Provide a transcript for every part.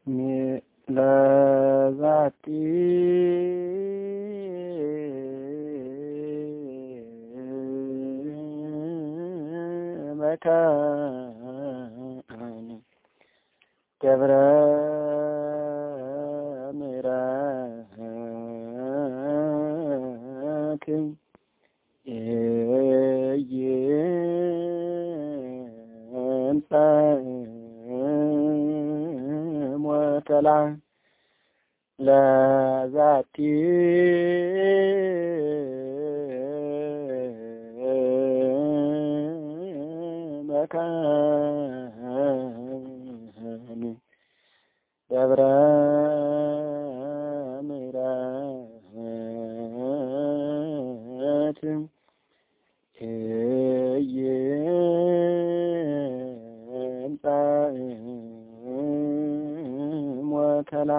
ለዛቲ መካን ገብረ ምሕረት ሞተላ ለዛቲ መካን ገብረ ምሕረት ሞተላ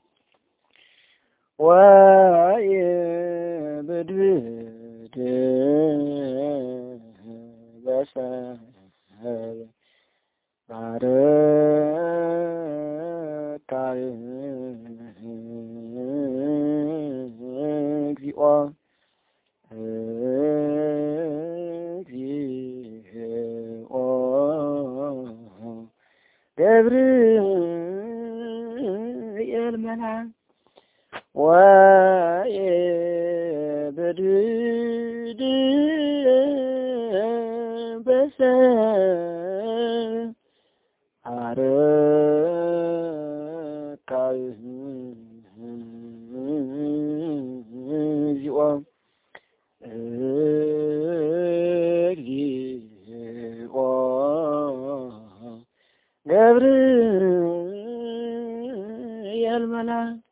ወይብድብድ በሰብ ባረካይ እግዚኦ ገብርኤል መልአክ ወይብድብድ በሰብ ባረካይ እግዚኦ እግዚኦ ገብርኤል መልአክ